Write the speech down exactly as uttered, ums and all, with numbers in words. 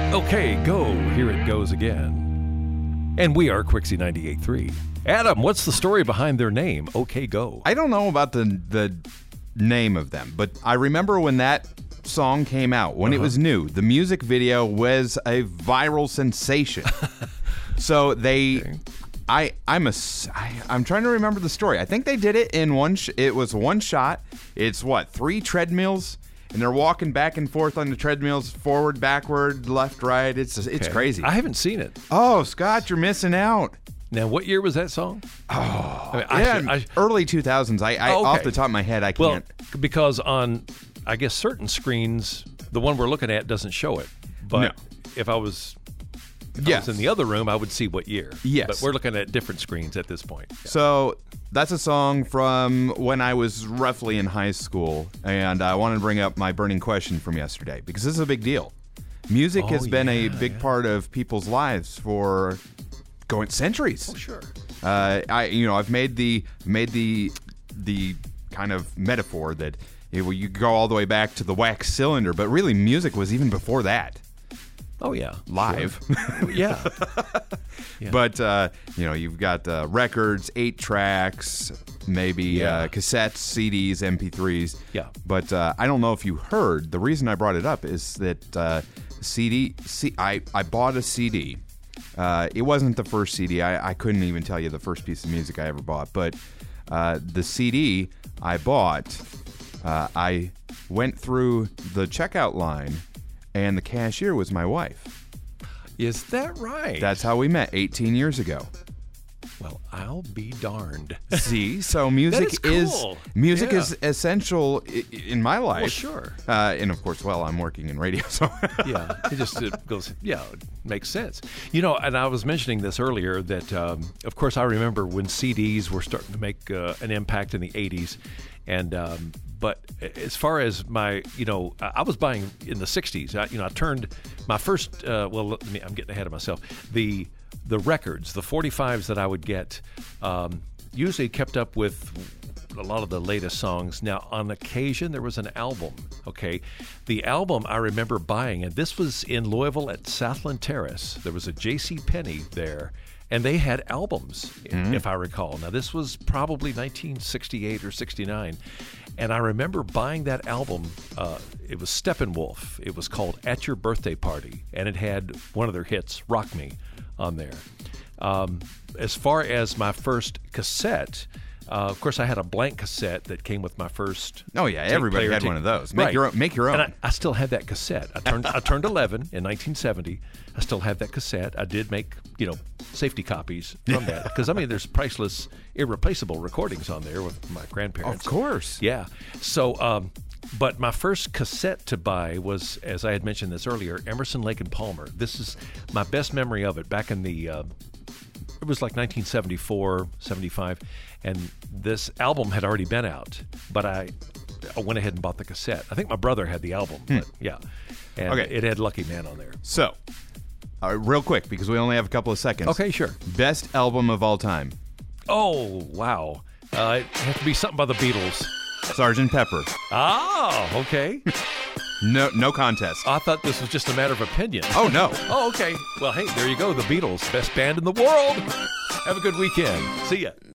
Okay, go. Here it goes again. And we are Quixie ninety-eight point three. Adam, what's the story behind their name? Okay, go. I don't know about the the name of them, but I remember when that song came out, when uh-huh. it was new, the music video was a viral sensation. So they, okay. I, I'm a, I, I'm trying to remember the story. I think they did it in one. Sh- it was one shot. It's what, three treadmills, and they're walking back and forth on the treadmills, forward, backward, left, right. It's it's okay. crazy. I haven't seen it. Oh, Scott, you're missing out. Now, what year was that song? Oh, I mean, yeah, I should, I, early two thousands. I, I oh, okay. Off the top of my head, I can't. Well, because on, I guess, certain screens, the one we're looking at doesn't show it. But no. if I was, if yes. I was in the other room, I would see what year. Yes. But we're looking at different screens at this point. Yeah. So that's a song from when I was roughly in high school, and I wanted to bring up my burning question from yesterday because this is a big deal. Music oh, has been yeah, a big yeah. part of people's lives for going centuries. Oh, sure. Uh, I, you know, I've made the made the the kind of metaphor that you know, you go all the way back to the wax cylinder, but really, music was even before that. Oh yeah, live. Sure. yeah. yeah. But uh, you know, you've got uh, records, eight tracks, maybe yeah. uh, cassettes, C Ds, M P threes. Yeah. But uh, I don't know if you heard. The reason I brought it up is that uh, C D. C, I I bought a C D. Uh, it wasn't the first C D. I, I couldn't even tell you the first piece of music I ever bought. But uh, the C D I bought, uh, I went through the checkout line, and the cashier was my wife. Is that right? That's how we met eighteen years ago. Well, I'll be darned. See, so music that is, cool. is music yeah. is essential i- in my life. Well, sure. Uh, and of course, well, I'm working in radio, so yeah, it just it goes. Yeah, it makes sense. You know, and I was mentioning this earlier that, um, of course, I remember when C Ds were starting to make uh, an impact in the eighties, and. Um, But as far as my, you know, I was buying in the sixties. I, you know, I turned my first. Uh, well, let me, I'm getting ahead of myself. The the records, the forty-fives that I would get, um, usually kept up with a lot of the latest songs. Now, on occasion, there was an album. Okay, the album I remember buying, and this was in Louisville at Southland Terrace. There was a J C Penney there. And they had albums, mm-hmm. if I recall. Now, this was probably nineteen sixty-eight or sixty-nine. And I remember buying that album. Uh, it was Steppenwolf. It was called At Your Birthday Party. And it had one of their hits, Rock Me, on there. Um, as far as my first cassette, uh, of course, I had a blank cassette that came with my first. Oh yeah, everybody had tape. one of those. Make right. your own. Make your own. And I, I still have that cassette. I turned I turned eleven in nineteen seventy. I still have that cassette. I did make you know safety copies from that because I mean there's priceless, irreplaceable recordings on there with my grandparents. Of course. Yeah. So, um, but my first cassette to buy was, as I had mentioned this earlier, Emerson, Lake and Palmer. This is my best memory of it. Back in the. Uh, It was like nineteen seventy-four, seventy-five, and this album had already been out, but I, I went ahead and bought the cassette. I think my brother had the album, hmm. but yeah, and okay. it had Lucky Man on there. So, uh, real quick, because we only have a couple of seconds. Okay, sure. Best album of all time. Oh, wow. Uh, it had to be something by the Beatles. Sergeant Pepper. Oh, okay. No, no contest. I thought this was just a matter of opinion. Oh, no. Oh, okay. Well, hey, there you go. The Beatles, best band in the world. Have a good weekend. See ya.